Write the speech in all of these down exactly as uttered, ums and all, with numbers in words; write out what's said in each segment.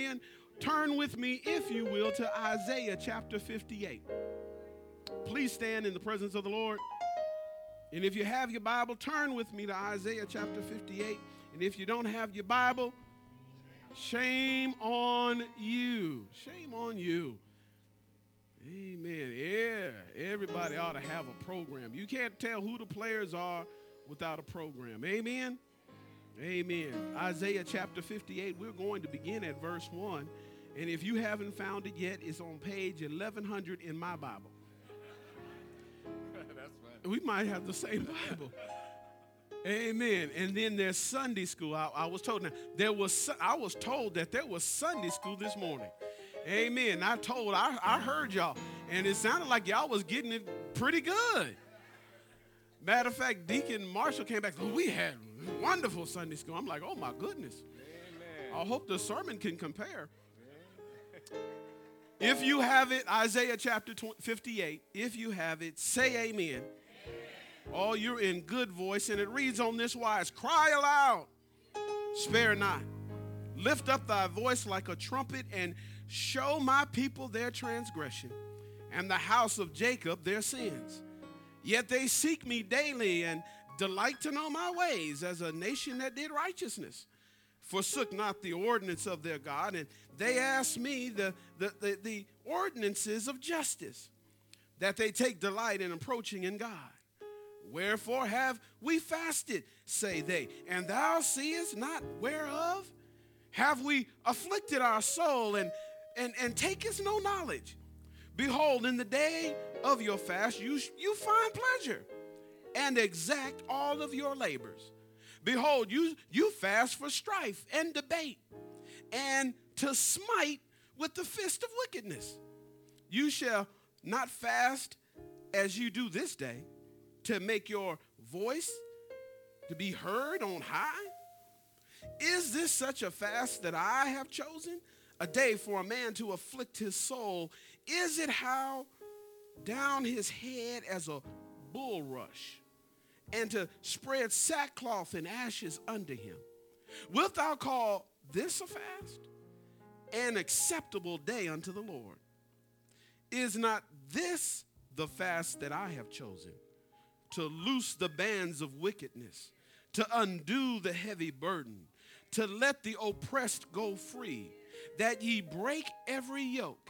Amen. Turn with me, if you will, to Isaiah chapter fifty-eight. Please stand in the presence of the Lord. And if you have your Bible, turn with me to Isaiah chapter fifty-eight. And if you don't have your Bible, shame on you. Shame on you. Amen. Yeah, everybody ought to have a program. You can't tell who the players are without a program. Amen. Amen. Isaiah chapter fifty-eight, we're going to begin at verse one. And if you haven't found it yet, it's on page eleven hundred in my Bible. That's funny. We might have the same Bible. Amen. And then there's Sunday school. I, I was told now there was I was told that there was Sunday school this morning. Amen. I told I, I heard y'all, and it sounded like y'all was getting it pretty good. Matter of fact, Deacon Marshall came back. Oh, we had wonderful Sunday school. I'm like, oh my goodness. Amen. I hope the sermon can compare. If you have it, Isaiah chapter fifty-eight, if you have it, say amen. Amen. Oh, you're in good voice, and it reads on this wise, cry aloud, spare not. Lift up thy voice like a trumpet, and show my people their transgression, and the house of Jacob their sins. Yet they seek me daily, and delight to know my ways, as a nation that did righteousness. Forsook not the ordinance of their God, and they asked me the, the, the, the ordinances of justice, that they take delight in approaching in God. Wherefore have we fasted, say they, and thou seest not whereof? Have we afflicted our soul, and, and, and takest no knowledge? Behold, in the day of your fast you, you find pleasure, and exact all of your labors. Behold, you, you fast for strife and debate, and to smite with the fist of wickedness. You shall not fast as you do this day, to make your voice to be heard on high. Is this such a fast that I have chosen? A day for a man to afflict his soul. Is it how down his head as a bulrush, and to spread sackcloth and ashes under him? Wilt thou call this a fast? An acceptable day unto the Lord. Is not this the fast that I have chosen? To loose the bands of wickedness, to undo the heavy burden, to let the oppressed go free, that ye break every yoke.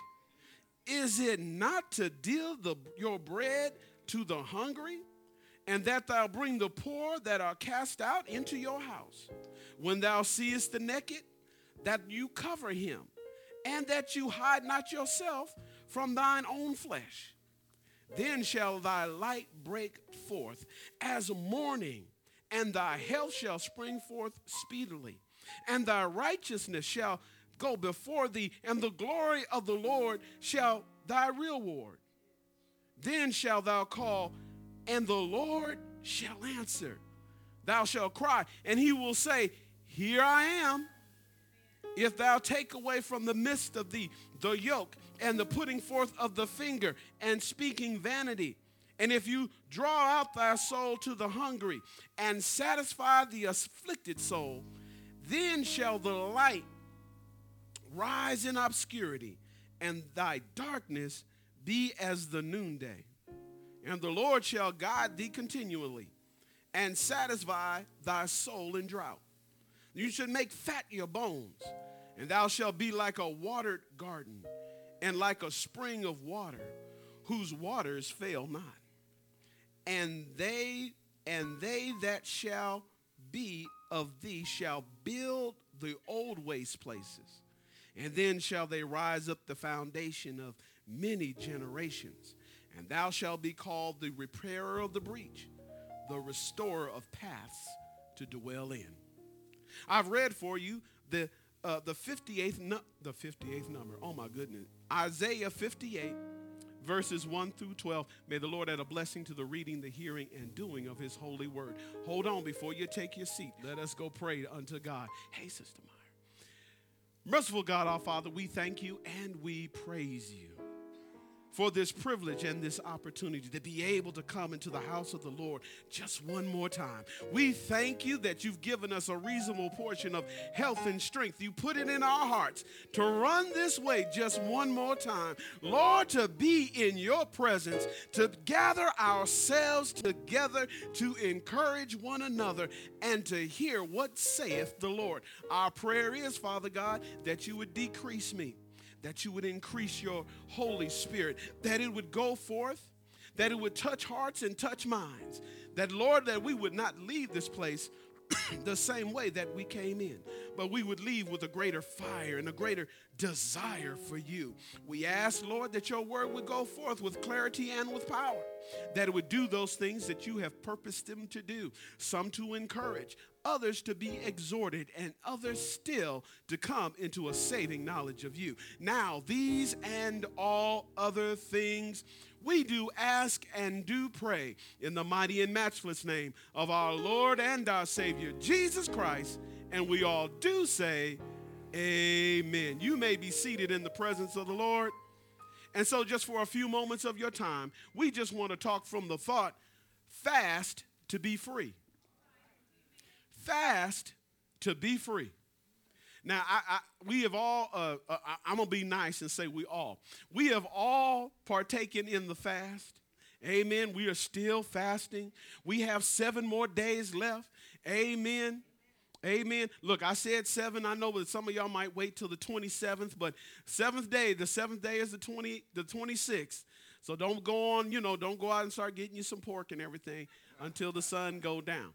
Is it not to deal the, your bread to the hungry, and that thou bring the poor that are cast out into your house? When thou seest the naked, that you cover him, and that you hide not yourself from thine own flesh. Then shall thy light break forth as morning, and thy health shall spring forth speedily, and thy righteousness shall go before thee, and the glory of the Lord shall thy reward. Then shalt thou call, and the Lord shall answer. Thou shalt cry, and he will say, here I am. If thou take away from the midst of thee the yoke, and the putting forth of the finger, and speaking vanity, and if you draw out thy soul to the hungry, and satisfy the afflicted soul, then shall the light rise in obscurity, and thy darkness be as the noonday. And the Lord shall guide thee continually, and satisfy thy soul in drought. You should make fat your bones, and thou shalt be like a watered garden, and like a spring of water, whose waters fail not. And they and they that shall be of thee shall build the old waste places, and then shall they rise up the foundation of many generations. And thou shalt be called the repairer of the breach, the restorer of paths to dwell in. I've read for you the uh, the fifty-eighth nu- the fifty-eighth number. Oh my goodness, Isaiah fifty-eight, verses one through twelve. May the Lord add a blessing to the reading, the hearing, and doing of his holy word. Hold on before you take your seat. Let us go pray unto God. Hey, Sister Meyer. Merciful God, our Father, we thank you and we praise you for this privilege and this opportunity to be able to come into the house of the Lord just one more time. We thank you that you've given us a reasonable portion of health and strength. You put it in our hearts to run this way just one more time. Lord, to be in your presence, to gather ourselves together, to encourage one another, and to hear what saith the Lord. Our prayer is, Father God, that you would decrease me, that you would increase your Holy Spirit, that it would go forth, that it would touch hearts and touch minds, that, Lord, that we would not leave this place the same way that we came in, but we would leave with a greater fire and a greater desire for you. We ask, Lord, that your word would go forth with clarity and with power, that it would do those things that you have purposed them to do, some to encourage, others to be exhorted, and others still to come into a saving knowledge of you. Now, these and all other things we do ask and do pray in the mighty and matchless name of our Lord and our Savior, Jesus Christ, and we all do say, amen. You may be seated in the presence of the Lord. And so just for a few moments of your time, we just want to talk from the thought, fast to be free. Fast to be free. Now, I, I, we have all, uh, uh, I'm going to be nice and say we all. We have all partaken in the fast. Amen. We are still fasting. We have seven more days left. Amen. Amen. Look, I said seven. I know that some of y'all might wait till the twenty-seventh, but seventh day, the seventh day is the twenty, the twenty-sixth. So don't go on, you know, don't go out and start getting you some pork and everything until the sun go down.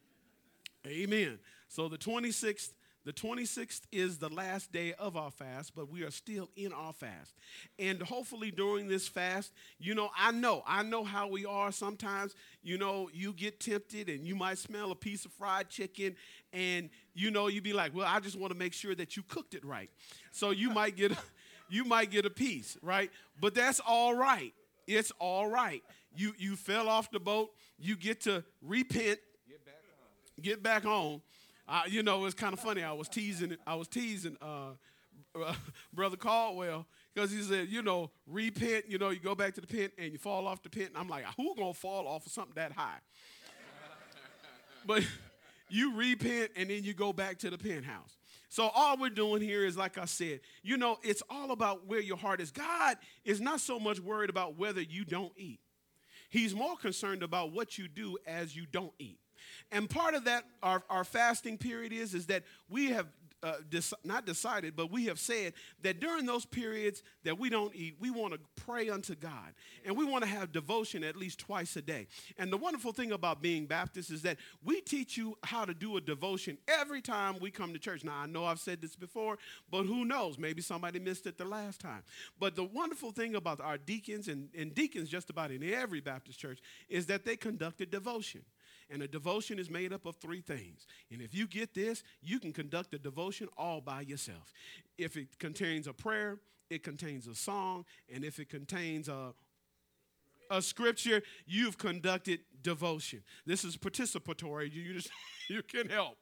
Amen. So the twenty-sixth, the twenty-sixth is the last day of our fast, but we are still in our fast. And hopefully during this fast, you know, I know, I know how we are sometimes. You know, you get tempted and you might smell a piece of fried chicken and, you know, you be like, well, I just want to make sure that you cooked it right. So you might get, you might get a piece, right? But that's all right. It's all right. You, you fell off the boat. You get to repent. Get back on. Get back on. Uh, you know, it's kind of funny. I was teasing, I was teasing uh, uh, Brother Caldwell because he said, you know, repent. You know, you go back to the pit and you fall off the pit. And I'm like, who gonna fall off of something that high? But you repent and then you go back to the penthouse. So all we're doing here is, like I said, you know, it's all about where your heart is. God is not so much worried about whether you don't eat. He's more concerned about what you do as you don't eat. And part of that, our, our fasting period is, is that we have uh, dis- not decided, but we have said that during those periods that we don't eat, we want to pray unto God. And we want to have devotion at least twice a day. And the wonderful thing about being Baptist is that we teach you how to do a devotion every time we come to church. Now, I know I've said this before, but who knows? Maybe somebody missed it the last time. But the wonderful thing about our deacons, and, and deacons just about in every Baptist church, is that they conduct a devotion. And a devotion is made up of three things. And if you get this, you can conduct a devotion all by yourself. If it contains a prayer, it contains a song, and if it contains a, a scripture, you've conducted devotion. This is participatory. You, you, just, you can help.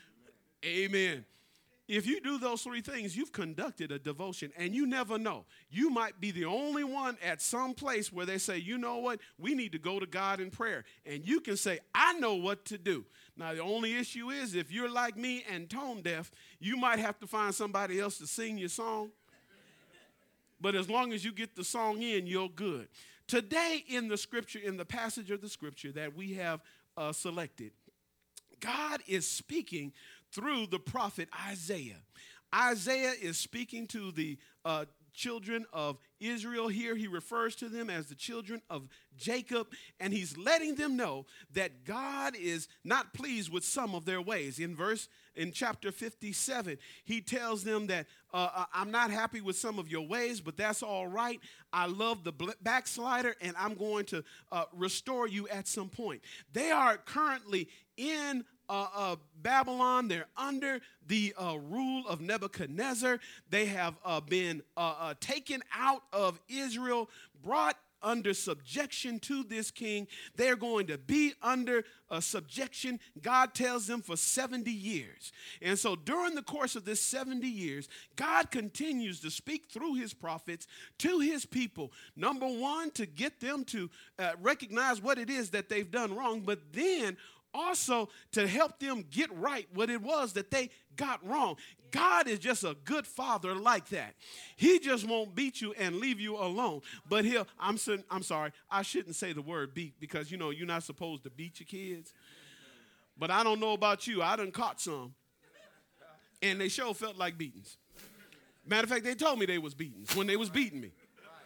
Amen. If you do those three things, you've conducted a devotion, and you never know. You might be the only one at some place where they say, you know what, we need to go to God in prayer. And you can say, I know what to do. Now, the only issue is if you're like me and tone deaf, you might have to find somebody else to sing your song. But as long as you get the song in, you're good. Today in the scripture, in the passage of the scripture that we have uh, selected, God is speaking through the prophet Isaiah. Isaiah is speaking to the uh, children of Israel here. He refers to them as the children of Jacob, and he's letting them know that God is not pleased with some of their ways. In verse, in chapter fifty-seven, he tells them that uh, I'm not happy with some of your ways, but that's all right. I love the backslider, and I'm going to uh, restore you at some point. They are currently in Uh, uh, Babylon. They're under the uh, rule of Nebuchadnezzar. They have uh, been uh, uh, taken out of Israel, brought under subjection to this king. They're going to be under a subjection, God tells them, for seventy years. And so during the course of this seventy years, God continues to speak through his prophets to his people. Number one, to get them to uh, recognize what it is that they've done wrong, but then also to help them get right what it was that they got wrong. God is just a good father like that. He just won't beat you and leave you alone. But he'll, I'm, I'm sorry, I shouldn't say the word beat because, you know, you're not supposed to beat your kids. But I don't know about you. I done caught some. And they sure felt like beatings. Matter of fact, they told me they was beatings when they was beating me.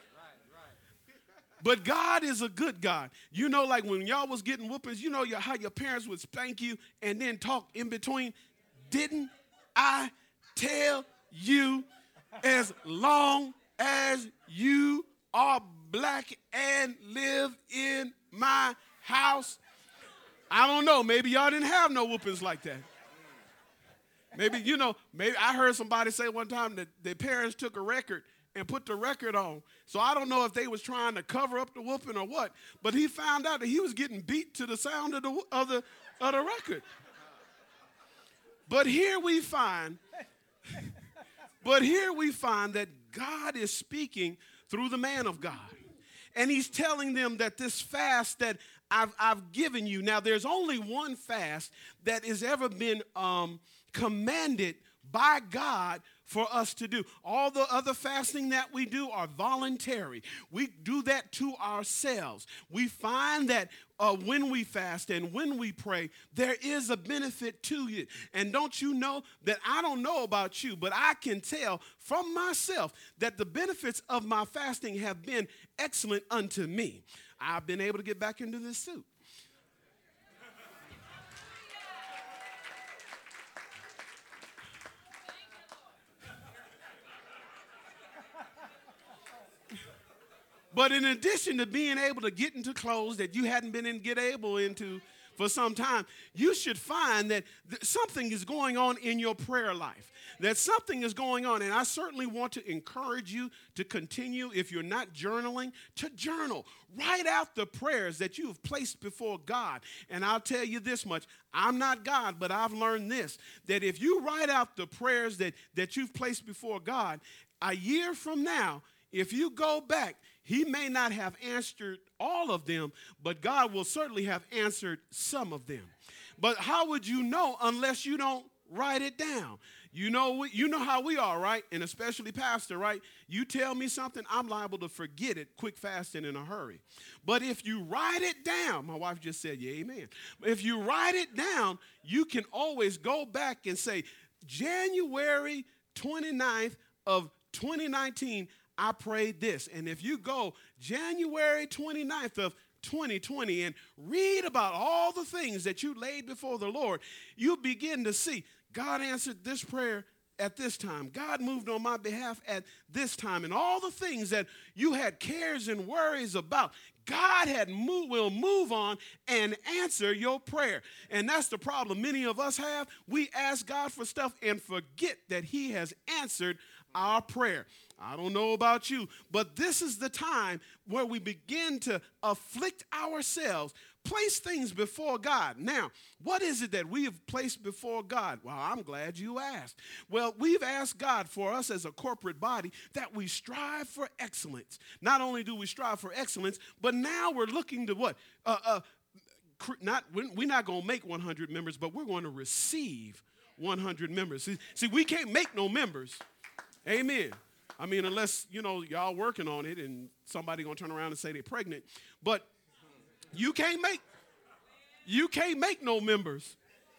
But God is a good God. You know, like when y'all was getting whoopings, you know your, how your parents would spank you and then talk in between. Didn't I tell you, as long as you are black and live in my house? I don't know. Maybe y'all didn't have no whoopings like that. Maybe, you know, maybe I heard somebody say one time that their parents took a record and put the record on. So I don't know if they was trying to cover up the whooping or what, but he found out that he was getting beat to the sound of the, of the, of the record. But here we find, but here we find that God is speaking through the man of God. And he's telling them that this fast that I've, I've given you, now there's only one fast that has ever been um, commanded by God for us to do. All the other fasting that we do are voluntary. We do that to ourselves. We find that uh, when we fast and when we pray, there is a benefit to it. And don't you know that I don't know about you, but I can tell from myself that the benefits of my fasting have been excellent unto me. I've been able to get back into this suit. But in addition to being able to get into clothes that you hadn't been in, get able into for some time, you should find that th- something is going on in your prayer life, that something is going on. And I certainly want to encourage you to continue, if you're not journaling, to journal. Write out the prayers that you have placed before God. And I'll tell you this much, I'm not God, but I've learned this, that if you write out the prayers that, that you've placed before God, a year from now, if you go back, he may not have answered all of them, but God will certainly have answered some of them. But how would you know unless you don't write it down? You know, you know how we are, right? And especially pastor, right? You tell me something, I'm liable to forget it quick, fast, and in a hurry. But if you write it down, my wife just said, yeah, amen. If you write it down, you can always go back and say, January twenty-ninth of twenty nineteen, I prayed this. And if you go January twenty-ninth of twenty twenty and read about all the things that you laid before the Lord, you begin to see God answered this prayer at this time. God moved on my behalf at this time. And all the things that you had cares and worries about, God had move, will move on and answer your prayer. And that's the problem many of us have. We ask God for stuff and forget that he has answered our prayer. I don't know about you, but this is the time where we begin to afflict ourselves, place things before God. Now, what is it that we have placed before God? Well, I'm glad you asked. Well, we've asked God for us as a corporate body that we strive for excellence. Not only do we strive for excellence, but now we're looking to what? Uh, uh, not we're not going to make one hundred members, but we're going to receive one hundred members. See, see, we can't make no members. Amen. I mean, unless, you know, y'all working on it and somebody going to turn around and say they're pregnant. But you can't make, you can't make no members.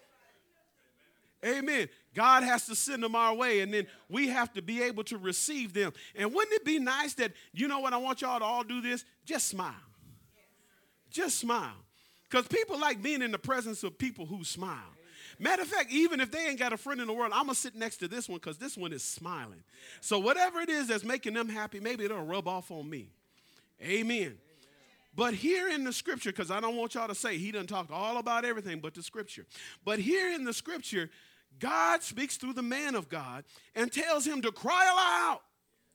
Amen. God has to send them our way, and then we have to be able to receive them. And wouldn't it be nice that, you know what, I want y'all to all do this? Just smile. Just smile. Because people like being in the presence of people who smile. Matter of fact, even if they ain't got a friend in the world, I'm going to sit next to this one because this one is smiling. So whatever it is that's making them happy, maybe it'll rub off on me. Amen. Amen. But here in the scripture, because I don't want y'all to say he done talked all about everything but the scripture. But here in the scripture, God speaks through the man of God and tells him to cry aloud.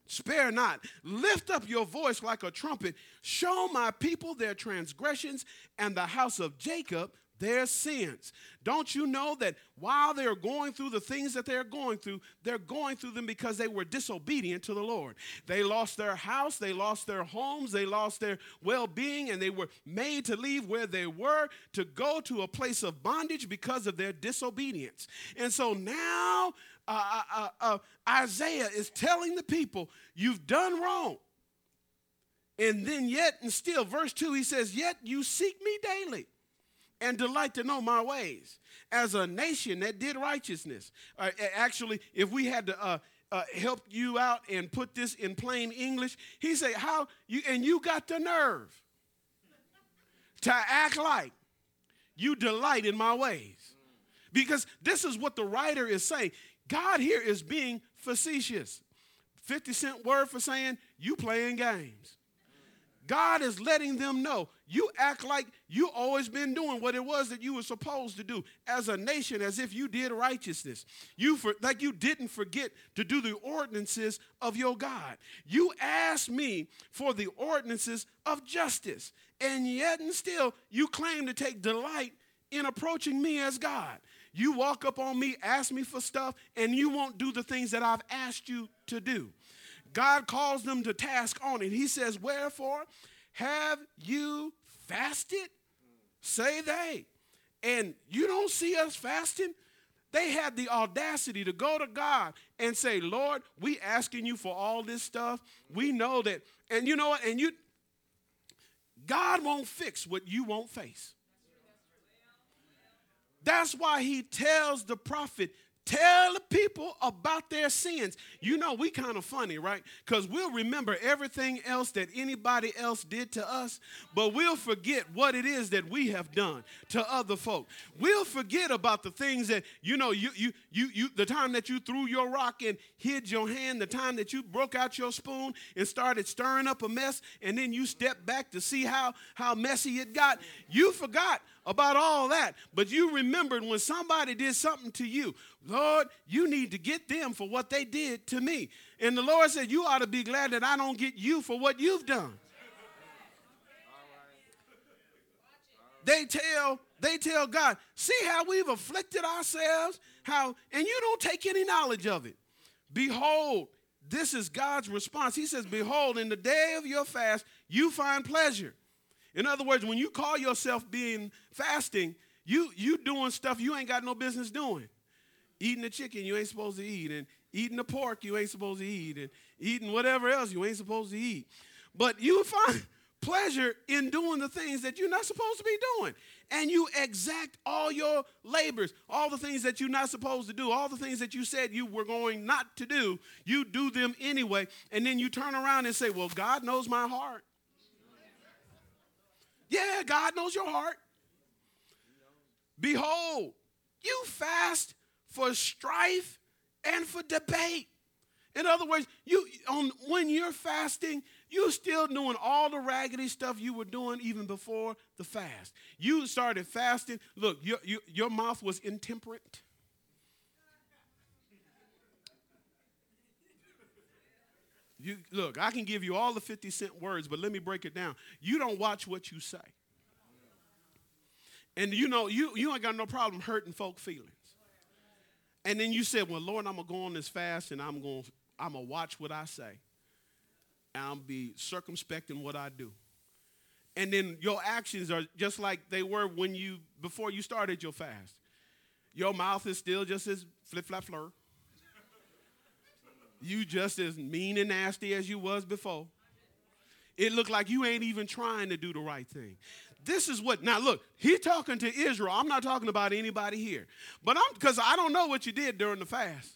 Spare not. Lift up your voice like a trumpet. Show my people their transgressions and the house of Jacob their sins. Don't you know that while they're going through the things that they're going through, they're going through them because they were disobedient to the Lord. They lost their house, they lost their homes, they lost their well-being, and they were made to leave where they were to go to a place of bondage because of their disobedience. And so now uh, uh, uh, Isaiah is telling the people, you've done wrong. And then yet and still, verse two, he says, yet you seek me daily and delight to know my ways. As a nation that did righteousness. Uh, actually, if we had to uh, uh, help you out and put this in plain English, he said, "How you and you got the nerve to act like you delight in my ways." Because this is what the writer is saying. God here is being facetious. fifty cent word for saying you playing games. God is letting them know, you act like you always been doing what it was that you were supposed to do as a nation, as if you did righteousness. You for, like you didn't forget to do the ordinances of your God. You asked me for the ordinances of justice, and yet and still you claim to take delight in approaching me as God. You walk up on me, ask me for stuff, and you won't do the things that I've asked you to do. God calls them to task on it. He says, wherefore have you fasted? Say they. And you don't see us fasting? They had the audacity to go to God and say, Lord, we asking you for all this stuff. We know that. And you know what? And you, God won't fix what you won't face. That's why he tells the prophet, tell the people about their sins. You know, we kind of funny, right? Because we'll remember everything else that anybody else did to us, but we'll forget what it is that we have done to other folk. We'll forget about the things that, you know, you, you, you, you, the time that you threw your rock and hid your hand, the time that you broke out your spoon and started stirring up a mess, and then you stepped back to see how, how messy it got. You forgot about all that, but you remembered when somebody did something to you. Lord, you need to get them for what they did to me. And the Lord said, you ought to be glad that I don't get you for what you've done. They tell, they tell God, see how we've afflicted ourselves, how, and you don't take any knowledge of it. Behold, this is God's response. He says, behold, in the day of your fast, you find pleasure. In other words, when you call yourself being fasting, you you doing stuff you ain't got no business doing. Eating the chicken you ain't supposed to eat, and eating the pork you ain't supposed to eat, and eating whatever else you ain't supposed to eat. But you find pleasure in doing the things that you're not supposed to be doing. And you exact all your labors, all the things that you're not supposed to do, all the things that you said you were going not to do, you do them anyway. And then you turn around and say, well, God knows my heart. Yeah, God knows your heart. Behold, you fast for strife and for debate. In other words, you on when you're fasting, you're still doing all the raggedy stuff you were doing even before the fast. You started fasting. Look, your, your, your mouth was intemperate. You, look, I can give you all the fifty cent words, but let me break it down. You don't watch what you say. And you know, you, you ain't got no problem hurting folk feelings. And then you said, well, Lord, I'm going to go on this fast, and I'm going I'm to watch what I say. And I'll be circumspect in what I do. And then your actions are just like they were when you, before you started your fast. Your mouth is still just as flip-flap-fleur. You just as mean and nasty as you was before. It looked like you ain't even trying to do the right thing. This is what, now look, he's talking to Israel. I'm not talking about anybody here. But I'm, because I don't know what you did during the fast.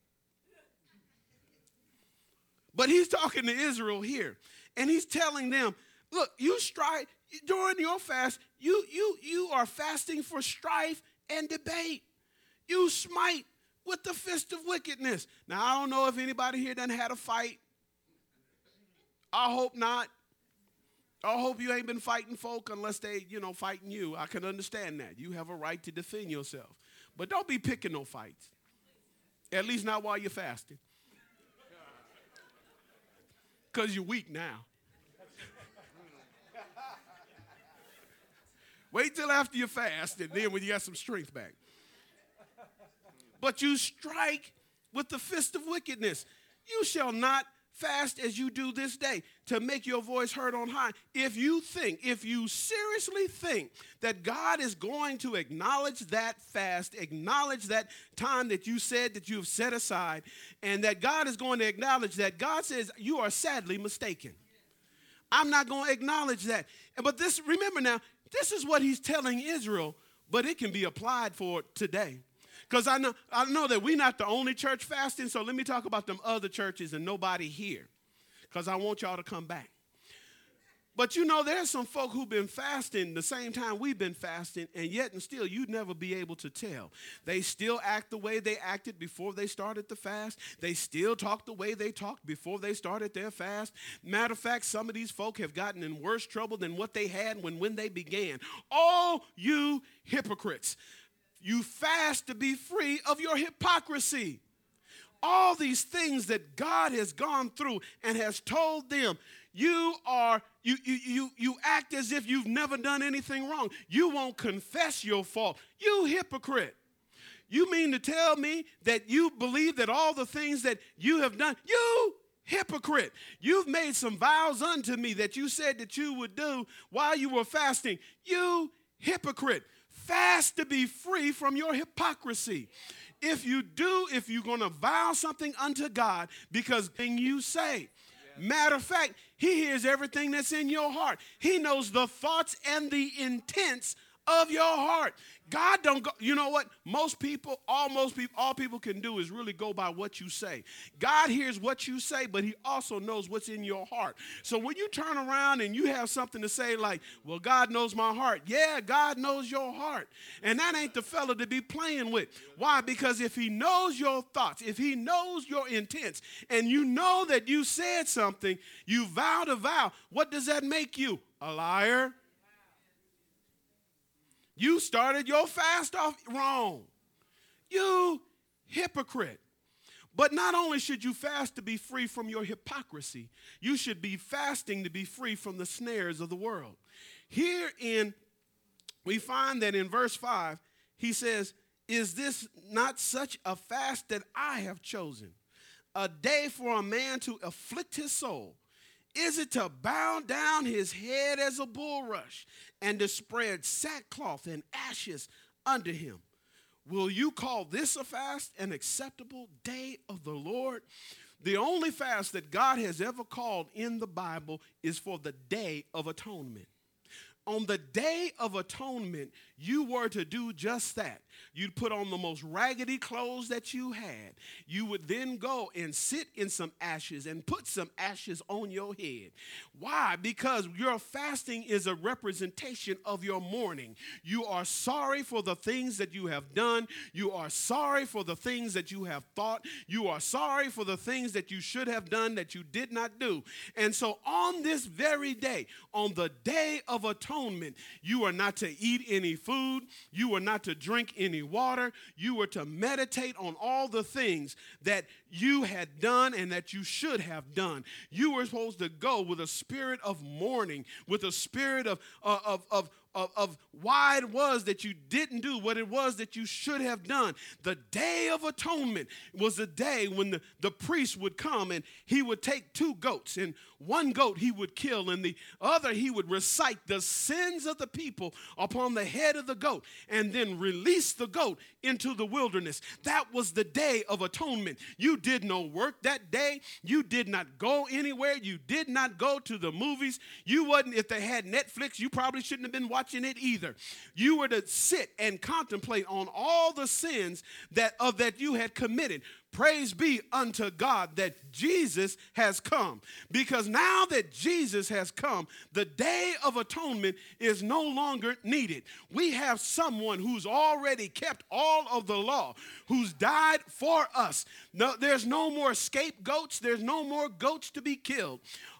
But he's talking to Israel here. And he's telling them, look, you strive, during your fast, you, you, you are fasting for strife and debate. You smite with the fist of wickedness. Now, I don't know if anybody here done had a fight. I hope not. I hope you ain't been fighting folk unless they, you know, fighting you. I can understand that. You have a right to defend yourself. But don't be picking no fights. At least not while you're fasting. because you're weak now. Wait till after you fast, and then when you got some strength back. But you strike with the fist of wickedness. You shall not fast as you do this day to make your voice heard on high. If you think, if you seriously think that God is going to acknowledge that fast, acknowledge that time that you said that you have set aside, and that God is going to acknowledge that, God says you are sadly mistaken. I'm not going to acknowledge that. But this, remember now, this is what he's telling Israel, but it can be applied for today. Because I know, I know that we're not the only church fasting, so let me talk about them other churches and nobody here, because I want y'all to come back. But you know, there's some folk who've been fasting the same time we've been fasting, and yet and still you'd never be able to tell. They still act the way they acted before they started the fast. They still talk the way they talked before they started their fast. Matter of fact, some of these folk have gotten in worse trouble than what they had when, when they began. Oh, you hypocrites. You fast to be free of your hypocrisy. All these things that God has gone through and has told them, you are, you, you, you, you act as if you've never done anything wrong. You won't confess your fault. You hypocrite. You mean to tell me that you believe that all the things that you have done, you hypocrite. You've made some vows unto me that you said that you would do while you were fasting. You hypocrite. Fast to be free from your hypocrisy. If you do, if you're going to vow something unto God, because thing you say, yeah. Matter of fact, he hears everything that's in your heart. He knows the thoughts and the intents of your heart. God don't go, you know what? Most people, almost people, all people can do is really go by what you say. God hears what you say, but he also knows what's in your heart. So when you turn around and you have something to say like, well, God knows my heart. Yeah, God knows your heart. And that ain't the fella to be playing with. Why? Because if he knows your thoughts, if he knows your intents, and you know that you said something, you vowed a vow, what does that make you? A liar. You started your fast off wrong. You hypocrite. But not only should you fast to be free from your hypocrisy, you should be fasting to be free from the snares of the world. Here in, we find that in verse five, he says, is this not such a fast that I have chosen? A day for a man to afflict his soul. Is it to bow down his head as a bulrush and to spread sackcloth and ashes under him? Will you call this a fast, an acceptable day of the Lord? The only fast that God has ever called in the Bible is for the Day of Atonement. On the Day of Atonement, you were to do just that. You'd put on the most raggedy clothes that you had. You would then go and sit in some ashes and put some ashes on your head. Why? Because your fasting is a representation of your mourning. You are sorry for the things that you have done. You are sorry for the things that you have thought. You are sorry for the things that you should have done that you did not do. And so on this very day, on the Day of Atonement, you are not to eat any food. You are not to drink any water. You were to meditate on all the things that you had done and that you should have done. You were supposed to go with a spirit of mourning, with a spirit of, uh, of, of, of, of why it was that you didn't do what it was that you should have done. The Day of Atonement was a day when the, the priest would come and he would take two goats, and one goat he would kill, and the other he would recite the sins of the people upon the head of the goat, and then release the goat into the wilderness. That was the Day of Atonement. You did no work that day. You did not go anywhere. You did not go to the movies. You wasn't, if they had Netflix, you probably shouldn't have been watching it either. You were to sit and contemplate on all the sins that of that you had committed. Praise be unto God that Jesus has come. Because now that Jesus has come, the Day of Atonement is no longer needed. We have someone who's already kept all of the law, who's died for us. No, there's no more scapegoats. There's no more goats to be killed.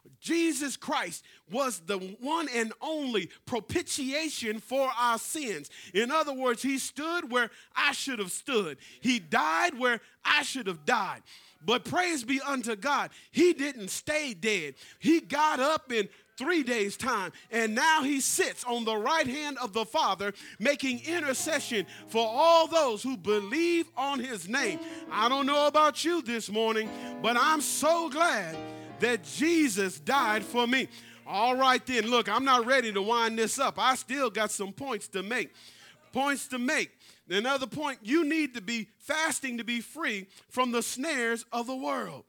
Jesus Christ was the one and only propitiation for our sins. In other words, he stood where I should have stood. He died where I should have died. But praise be unto God, he didn't stay dead. He got up in three days' time, and now he sits on the right hand of the Father, making intercession for all those who believe on his name. I don't know about you this morning, but I'm so glad that Jesus died for me. All right then, look, I'm not ready to wind this up. I still got some points to make. Points to make. Another point, you need to be fasting to be free from the snares of the world.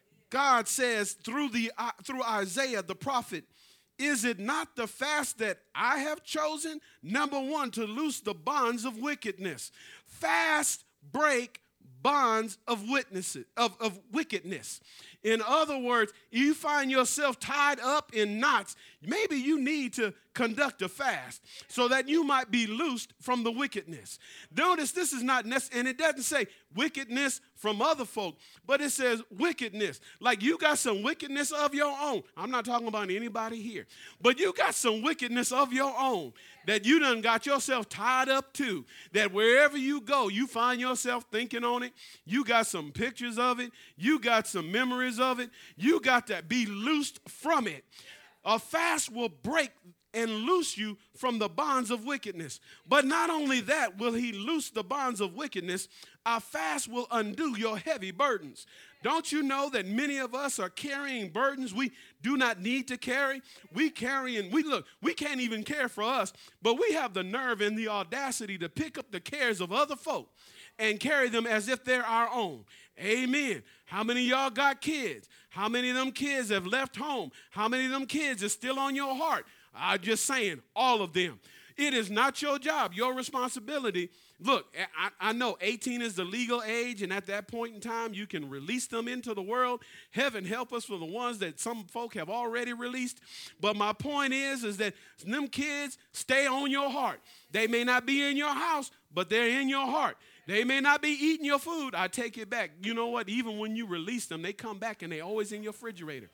God says through the uh, through Isaiah the prophet, is it not the fast that I have chosen? Number one, to loose the bonds of wickedness. Fast break bonds of witnesses of, of wickedness. In other words, you find yourself tied up in knots. Maybe you need to conduct a fast so that you might be loosed from the wickedness. Notice this is not necessary, and it doesn't say wickedness from other folk, but it says wickedness. Like you got some wickedness of your own. I'm not talking about anybody here, but you got some wickedness of your own that you done got yourself tied up to, that wherever you go, you find yourself thinking on it. You got some pictures of it. You got some memories of it. You got to be loosed from it. A fast will break and loose you from the bonds of wickedness. But not only that will he loose the bonds of wickedness, our fast will undo your heavy burdens. Don't you know that many of us are carrying burdens we do not need to carry? We carry and we look, we can't even care for us, but we have the nerve and the audacity to pick up the cares of other folk and carry them as if they're our own. Amen. How many of y'all got kids? How many of them kids have left home? How many of them kids are still on your heart? I'm just saying, all of them. It is not your job, your responsibility. Look, I, I know eighteen is the legal age, and at that point in time, you can release them into the world. Heaven help us for the ones that some folk have already released. But my point is, is that them kids stay on your heart. They may not be in your house, but they're in your heart. They may not be eating your food. I take it back. You know what? Even when you release them, they come back, and they're always in your refrigerator.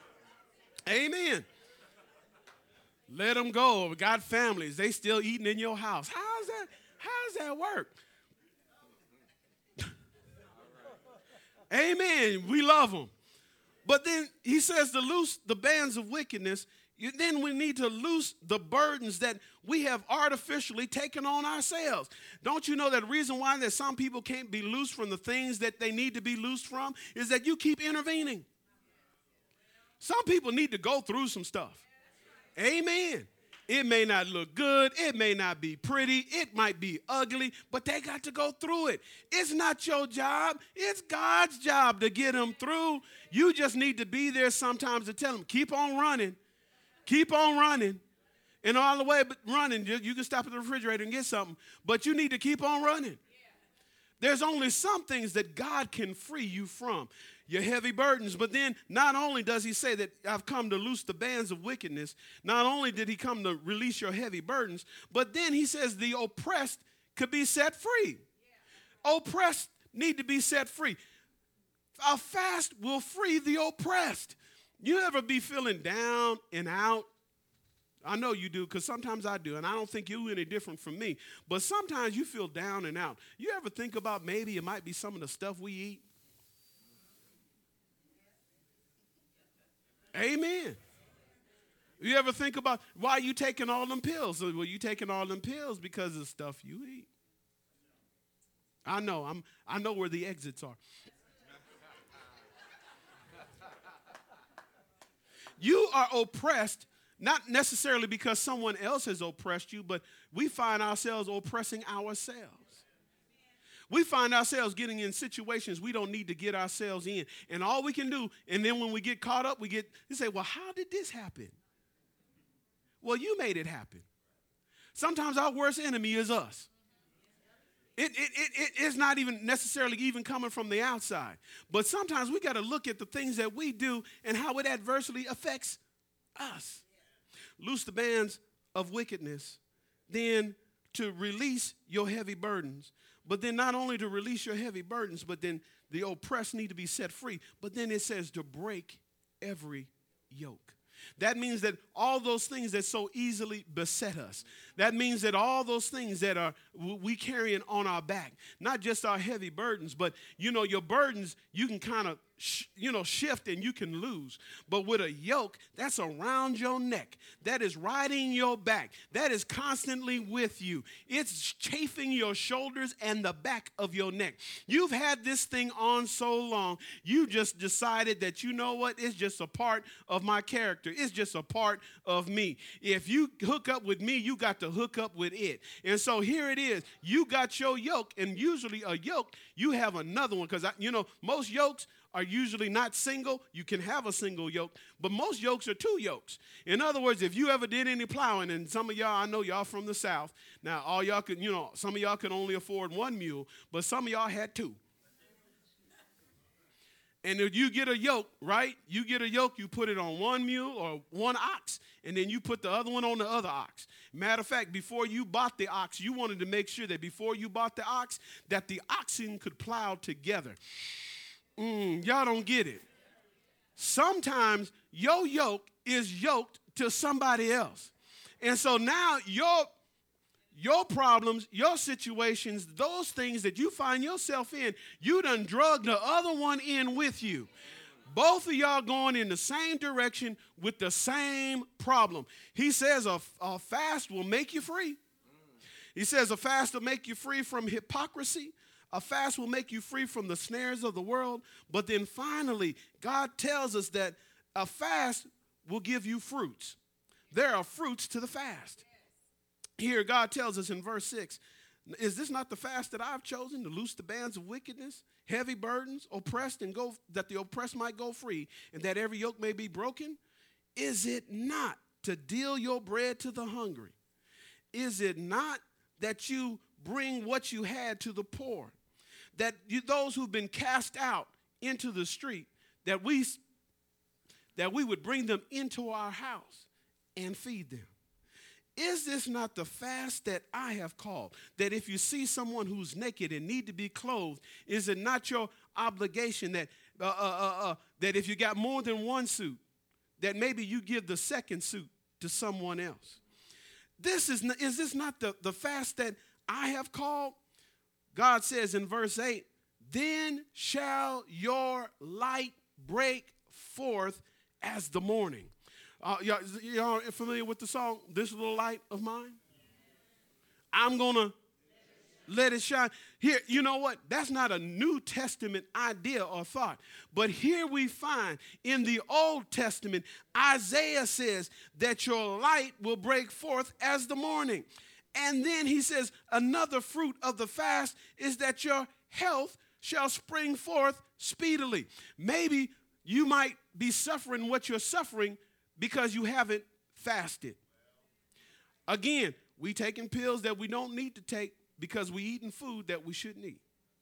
Amen. Let them go. We got families. They still eating in your house. How's that? How's that work? Amen. We love them. But then he says to loose the bands of wickedness. You, then we need to loose the burdens that we have artificially taken on ourselves. Don't you know that the reason why that some people can't be loosed from the things that they need to be loosed from is that you keep intervening? Some people need to go through some stuff. Amen. It may not look good. It may not be pretty. It might be ugly, but they got to go through it. It's not your job. It's God's job to get them through. You just need to be there sometimes to tell them, keep on running. Keep on running. And all the way but running, you can stop at the refrigerator and get something, but you need to keep on running. There's only some things that God can free you from. Your heavy burdens. But then not only does he say that I've come to loose the bands of wickedness, not only did he come to release your heavy burdens, but then he says the oppressed could be set free. Yeah. Oppressed need to be set free. A fast will free the oppressed. You ever be feeling down and out? I know you do, because sometimes I do, and I don't think you're any different from me. But sometimes you feel down and out. You ever think about maybe it might be some of the stuff we eat? Amen. You ever think about why you taking all them pills? Well, you taking all them pills because of the stuff you eat. I know. I'm. I know where the exits are. You are oppressed, not necessarily because someone else has oppressed you, but we find ourselves oppressing ourselves. We find ourselves getting in situations we don't need to get ourselves in. And all we can do, and then when we get caught up, we get, you say, well, how did this happen? Well, you made it happen. Sometimes our worst enemy is us. It, it, it, it, it's not even necessarily even coming from the outside. But sometimes we got to look at the things that we do and how it adversely affects us. Loose the bands of wickedness, then to release your heavy burdens. But then not only to release your heavy burdens, but then the oppressed need to be set free. But then it says to break every yoke. That means that all those things that so easily beset us. That means that all those things that are we carrying on our back, not just our heavy burdens, but, you know, your burdens, you can kind of, sh- you know, shift and you can lose. But with a yoke, that's around your neck. That is riding your back. That is constantly with you. It's chafing your shoulders and the back of your neck. You've had this thing on so long, you just decided that, you know what, it's just a part of my character. It's just a part of me. If you hook up with me, you got to hook up with it. And so here it is. You got your yoke, and usually a yoke, you have another one, because, you know, most yokes are usually not single. You can have a single yoke, but most yokes are two yokes. In other words, if you ever did any plowing, and some of y'all, I know y'all from the South. Now, all y'all could, you know, some of y'all could only afford one mule, but some of y'all had two. And if you get a yoke, right, you get a yoke, you put it on one mule or one ox, and then you put the other one on the other ox. Matter of fact, before you bought the ox, you wanted to make sure that before you bought the ox, that the oxen could plow together. Mm, y'all don't get it. Sometimes your yoke is yoked to somebody else. And so now your Your problems, your situations, those things that you find yourself in, you done drug the other one in with you. Both of y'all going in the same direction with the same problem. He says a, a fast will make you free. He says a fast will make you free from hypocrisy. A fast will make you free from the snares of the world. But then finally, God tells us that a fast will give you fruits. There are fruits to the fast. Here, God tells us in verse six, is this not the fast that I've chosen to loose the bands of wickedness, heavy burdens, oppressed, and go that the oppressed might go free, and that every yoke may be broken? Is it not to deal your bread to the hungry? Is it not that you bring what you had to the poor? That you, those who've been cast out into the street, that we, that we would bring them into our house and feed them? Is this not the fast that I have called? That if you see someone who's naked and need to be clothed, is it not your obligation that uh, uh, uh, uh, that if you got more than one suit, that maybe you give the second suit to someone else? This is not, is this not the, the fast that I have called? God says in verse eight, then shall your light break forth as the morning. Uh, y'all, y'all familiar with the song, This Little Light of Mine? I'm going to let it shine. Here, you know what? That's not a New Testament idea or thought. But here we find in the Old Testament, Isaiah says that your light will break forth as the morning. And then he says another fruit of the fast is that your health shall spring forth speedily. Maybe you might be suffering what you're suffering because you haven't fasted. Again, we taking pills that we don't need to take because we eating food that we shouldn't eat.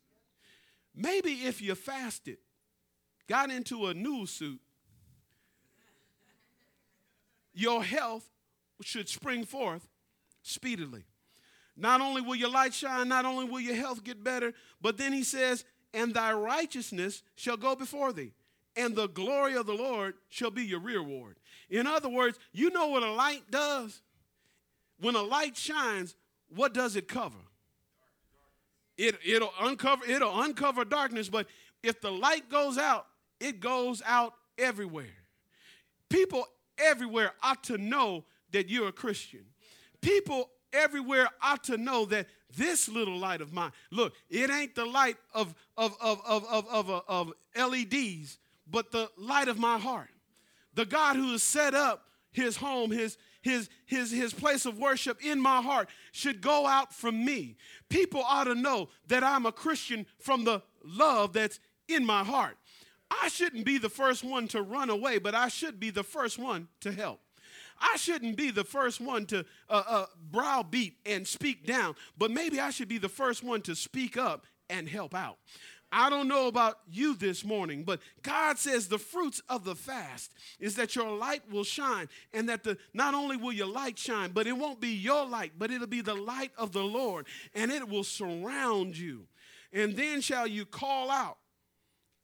Maybe if you fasted, got into a new suit, your health should spring forth speedily. Not only will your light shine, not only will your health get better, but then he says, and thy righteousness shall go before thee, and the glory of the Lord shall be your reward. In other words, you know what a light does? When a light shines, what does it cover? It, it'll uncover, it'll uncover darkness, but if the light goes out, it goes out everywhere. People everywhere ought to know that you're a Christian. People everywhere ought to know that this little light of mine, look, it ain't the light of, of, of, of, of, of, of, of L E Ds, but the light of my heart. The God who has set up his home, his, his, his, his place of worship in my heart should go out from me. People ought to know that I'm a Christian from the love that's in my heart. I shouldn't be the first one to run away, but I should be the first one to help. I shouldn't be the first one to uh, uh, browbeat and speak down, but maybe I should be the first one to speak up and help out. I don't know about you this morning, but God says the fruits of the fast is that your light will shine, and that the not only will your light shine, but it won't be your light, but it'll be the light of the Lord, and it will surround you. And then shall you call out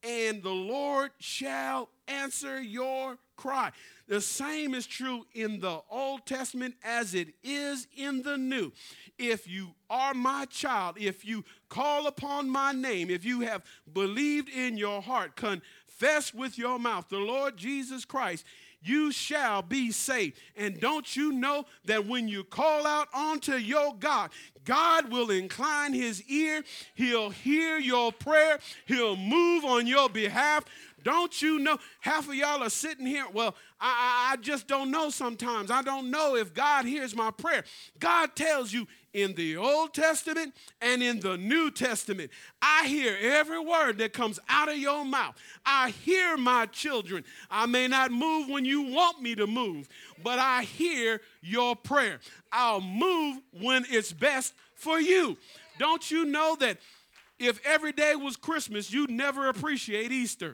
and the Lord shall answer your cry. The same is true in the Old Testament as it is in the New. If you are my child, if you call upon my name, if you have believed in your heart, confess with your mouth the Lord Jesus Christ, you shall be saved. And don't you know that when you call out unto your God, God will incline his ear. He'll hear your prayer. He'll move on your behalf. Don't you know? Half of y'all are sitting here. Well, I, I, I just don't know sometimes. I don't know if God hears my prayer. God tells you in the Old Testament and in the New Testament, I hear every word that comes out of your mouth. I hear my children. I may not move when you want me to move, but I hear your prayer. I'll move when it's best for you. Don't you know that if every day was Christmas, you'd never appreciate Easter?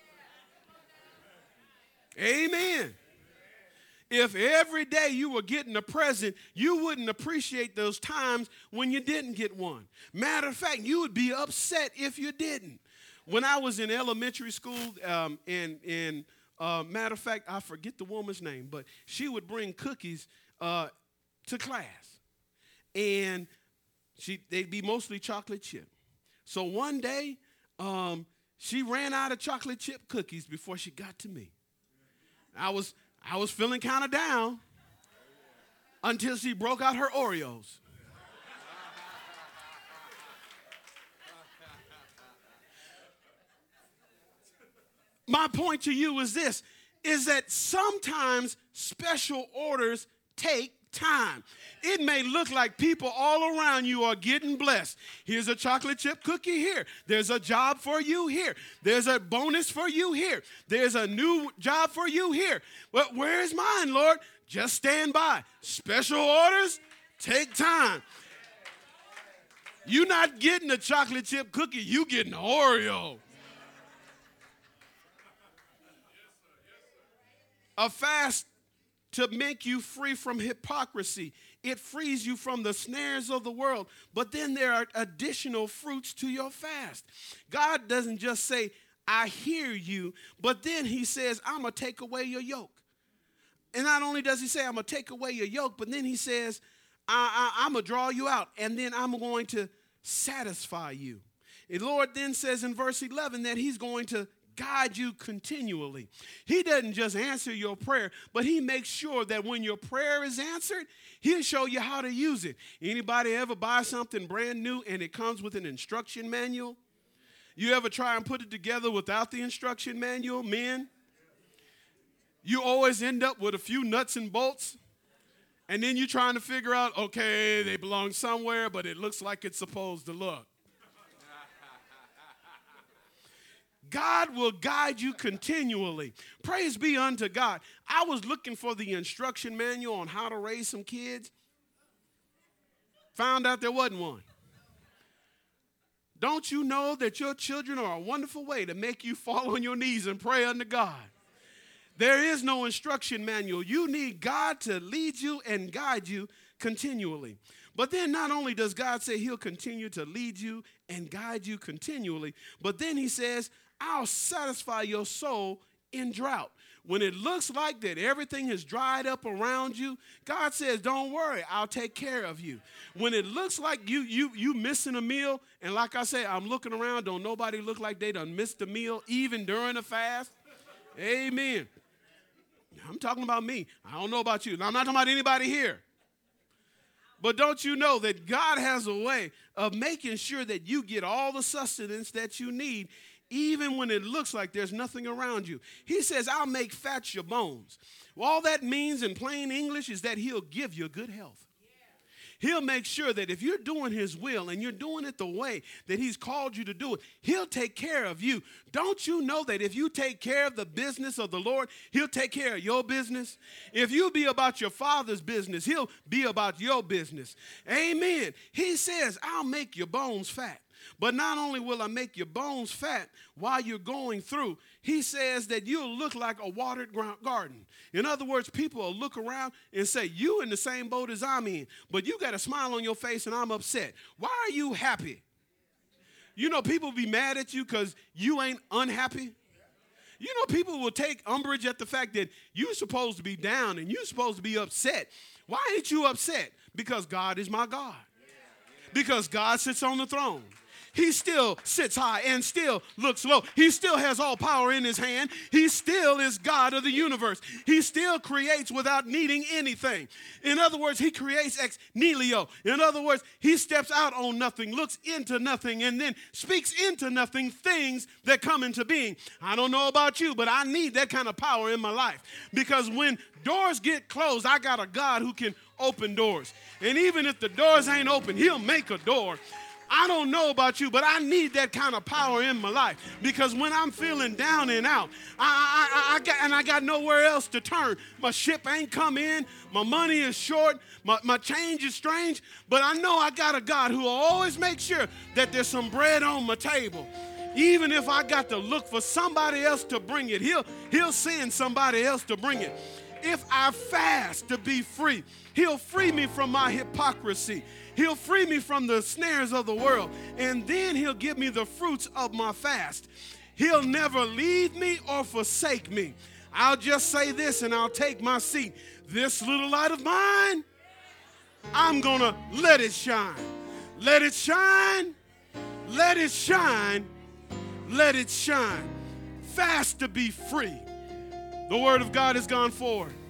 Amen. If every day you were getting a present, you wouldn't appreciate those times when you didn't get one. Matter of fact, you would be upset if you didn't. When I was in elementary school, um, and, and uh, matter of fact, I forget the woman's name, but she would bring cookies uh, to class. And she, they'd be mostly chocolate chip. So one day, um, she ran out of chocolate chip cookies before she got to me. I was I was feeling kind of down until she broke out her Oreos. My point to you is this, is that sometimes special orders take time. It may look like people all around you are getting blessed. Here's a chocolate chip cookie here. There's a job for you here. There's a bonus for you here. There's a new job for you here. But where's mine, Lord? Just stand by. Special orders take time. You're not getting a chocolate chip cookie. You getting an Oreo. A fast to make you free from hypocrisy. It frees you from the snares of the world. But then there are additional fruits to your fast. God doesn't just say, I hear you, but then he says, I'm going to take away your yoke. And not only does he say, I'm going to take away your yoke, but then he says, I, I, I'm going to draw you out, and then I'm going to satisfy you. The Lord then says in verse eleven that he's going to guide you continually. He doesn't just answer your prayer, but he makes sure that when your prayer is answered, he'll show you how to use it. Anybody ever buy something brand new and it comes with an instruction manual? You ever try and put it together without the instruction manual, men? You always end up with a few nuts and bolts, and then you're trying to figure out, okay, they belong somewhere, but it looks like it's supposed to look. God will guide you continually. Praise be unto God. I was looking for the instruction manual on how to raise some kids. Found out there wasn't one. Don't you know that your children are a wonderful way to make you fall on your knees and pray unto God? There is no instruction manual. You need God to lead you and guide you continually. But then not only does God say he'll continue to lead you and guide you continually, but then he says, I'll satisfy your soul in drought. When it looks like that everything has dried up around you, God says, don't worry, I'll take care of you. When it looks like you you you missing a meal, and like I say, I'm looking around, don't nobody look like they done missed a meal even during a fast? Amen. I'm talking about me. I don't know about you. I'm not talking about anybody here. But don't you know that God has a way of making sure that you get all the sustenance that you need, even when it looks like there's nothing around you. He says, I'll make fat your bones. Well, all that means in plain English is that he'll give you good health. He'll make sure that if you're doing his will and you're doing it the way that he's called you to do it, he'll take care of you. Don't you know that if you take care of the business of the Lord, he'll take care of your business? If you be about your Father's business, he'll be about your business. Amen. He says, I'll make your bones fat. But not only will I make your bones fat while you're going through, he says that you'll look like a watered garden. In other words, people will look around and say, you in the same boat as I'm in, but you got a smile on your face and I'm upset. Why are you happy? You know, people be mad at you because you ain't unhappy. You know, people will take umbrage at the fact that you're supposed to be down and you're supposed to be upset. Why ain't you upset? Because God is my God. Because God sits on the throne. He still sits high and still looks low. He still has all power in his hand. He still is God of the universe. He still creates without needing anything. In other words, he creates ex nihilo. In other words, he steps out on nothing, looks into nothing, and then speaks into nothing things that come into being. I don't know about you, but I need that kind of power in my life. Because when doors get closed, I got a God who can open doors. And even if the doors ain't open, he'll make a door. I don't know about you, but I need that kind of power in my life, because when I'm feeling down and out, I, I, I, I got, and I got nowhere else to turn. My ship ain't come in. My money is short. My, my change is strange. But I know I got a God who will always make sure that there's some bread on my table. Even if I got to look for somebody else to bring it, he'll, he'll send somebody else to bring it. If I fast to be free, he'll free me from my hypocrisy. He'll free me from the snares of the world, and then he'll give me the fruits of my fast. He'll never leave me or forsake me. I'll just say this and I'll take my seat. This little light of mine, I'm going to let it shine. Let it shine. Let it shine. Let it shine. Fast to be free. The word of God has gone forward.